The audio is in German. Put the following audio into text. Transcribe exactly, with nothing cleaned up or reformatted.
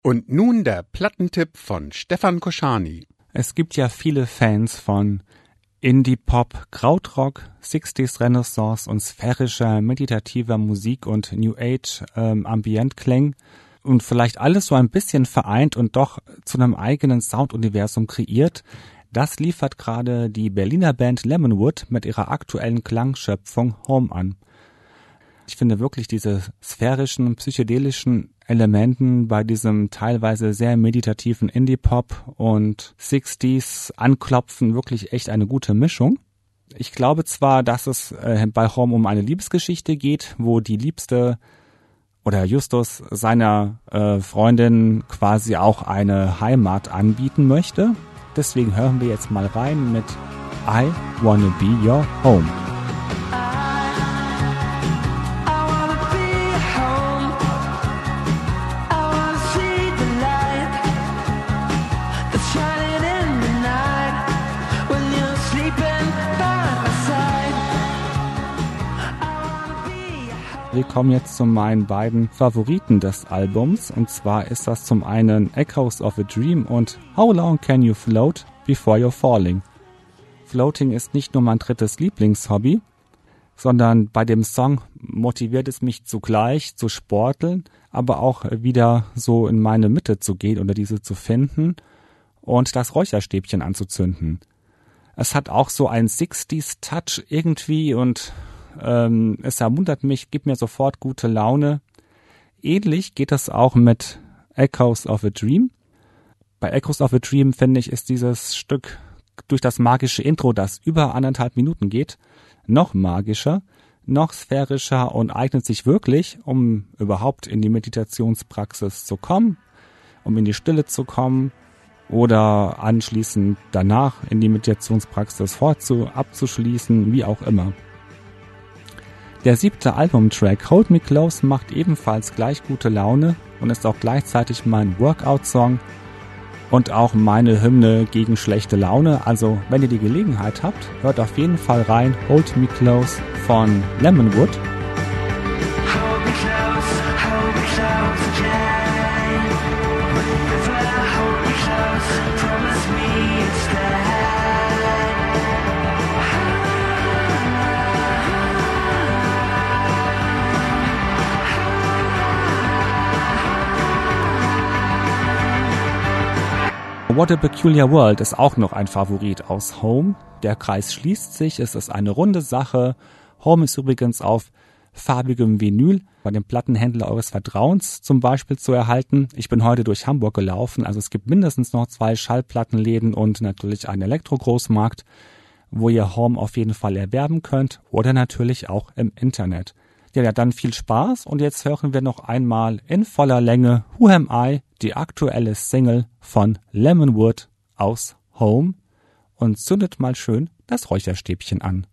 Und nun der Plattentipp von Stefan Koschany. Es gibt ja viele Fans von Indie-Pop, Krautrock, sechziger Renaissance und sphärischer, meditativer Musik und New Age ähm, Ambient-Klängen und vielleicht alles so ein bisschen vereint und doch zu einem eigenen Sounduniversum kreiert. Das liefert gerade die Berliner Band Lemonwood mit ihrer aktuellen Klangschöpfung Home an. Ich finde wirklich diese sphärischen, psychedelischen Elementen bei diesem teilweise sehr meditativen Indie-Pop und sechziger Anklopfen wirklich echt eine gute Mischung. Ich glaube zwar, dass es äh, bei Home um eine Liebesgeschichte geht, wo die Liebste oder Justus seiner äh, Freundin quasi auch eine Heimat anbieten möchte. Deswegen hören wir jetzt mal rein mit I Wanna Be Your Home. Wir kommen jetzt zu meinen beiden Favoriten des Albums, und zwar ist das zum einen Echoes of a Dream und How Long Can You Float Before You're Falling. Floating ist nicht nur mein drittes Lieblingshobby, sondern bei dem Song motiviert es mich zugleich zu sporteln, aber auch wieder so in meine Mitte zu gehen oder diese zu finden und das Räucherstäbchen anzuzünden. Es hat auch so einen sechziger Touch irgendwie und Ähm, es ermuntert mich, gibt mir sofort gute Laune. Ähnlich geht es auch mit Echoes of a Dream. Bei Echoes of a Dream, finde ich, ist dieses Stück durch das magische Intro, das über anderthalb Minuten geht, noch magischer, noch sphärischer und eignet sich wirklich, um überhaupt in die Meditationspraxis zu kommen, um in die Stille zu kommen oder anschließend danach in die Meditationspraxis fortzu abzuschließen, wie auch immer. Der siebte Albumtrack Hold Me Close macht ebenfalls gleich gute Laune und ist auch gleichzeitig mein Workout-Song und auch meine Hymne gegen schlechte Laune. Also wenn ihr die Gelegenheit habt, hört auf jeden Fall rein. Hold Me Close von Lemonwood. Hold me close, hold me close again. Never hold me close, promise me instead. What a Peculiar World ist auch noch ein Favorit aus Home. Der Kreis schließt sich, es ist eine runde Sache. Home ist übrigens auf farbigem Vinyl bei dem Plattenhändler eures Vertrauens zum Beispiel zu erhalten. Ich bin heute durch Hamburg gelaufen, also es gibt mindestens noch zwei Schallplattenläden und natürlich einen Elektro-Großmarkt, wo ihr Home auf jeden Fall erwerben könnt oder natürlich auch im Internet. Ja, ja, dann viel Spaß und jetzt hören wir noch einmal in voller Länge Who Am I, die aktuelle Single von Lemonwood aus Home und zündet mal schön das Räucherstäbchen an.